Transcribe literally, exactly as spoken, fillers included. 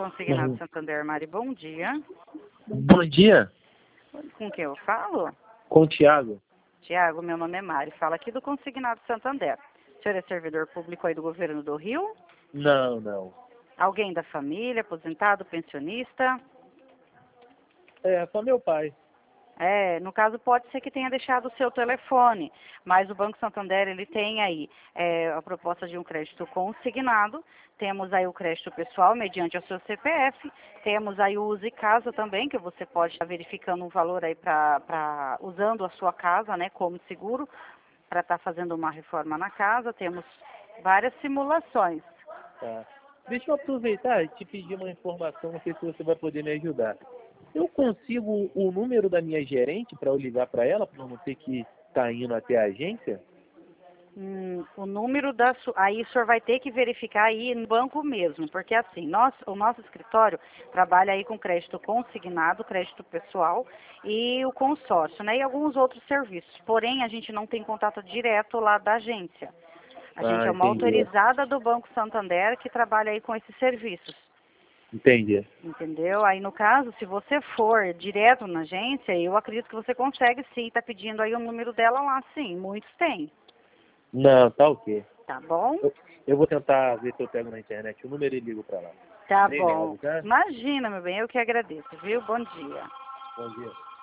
Consignado Uhum. Santander, Mari, bom dia. Bom dia, Com quem eu falo? com o Thiago. Tiago, meu nome é Mari, fala aqui do Consignado Santander. O senhor é servidor público aí do governo do Rio? Não, não. Alguém da família, aposentado, pensionista? É, só meu pai. É, no caso pode ser que tenha deixado o seu telefone, mas o Banco Santander ele tem aí é, a proposta de um crédito consignado, temos aí o crédito pessoal mediante o seu C P F, temos aí o Use Casa também, que você pode estar verificando um valor aí para usando a sua casa, né, como seguro, para estar fazendo uma reforma na casa, temos várias simulações. Tá. Deixa eu aproveitar e te pedir uma informação, não sei se você vai poder me ajudar. Eu consigo o número da minha gerente para eu ligar para ela, para eu não ter que estar indo até a agência? Hum, o número da sua. Aí o senhor vai ter que verificar aí no banco mesmo, porque assim, nós, o nosso escritório trabalha aí com crédito consignado, crédito pessoal e o consórcio, né? E alguns outros serviços. Porém, a gente não tem contato direto lá da agência. A gente Ah, é uma entendi. autorizada do Banco Santander que trabalha aí com esses serviços. Entendi. Entendeu? Aí no caso, se você for direto na agência, eu acredito que você consegue sim, tá pedindo aí o número dela lá, sim. Muitos têm. Não, tá ok. Tá bom? Eu, eu vou tentar ver se eu pego na internet o número e ligo para lá. Tá bom. Obrigado, tá? Imagina, meu bem, eu que agradeço, viu? Bom dia. Bom dia.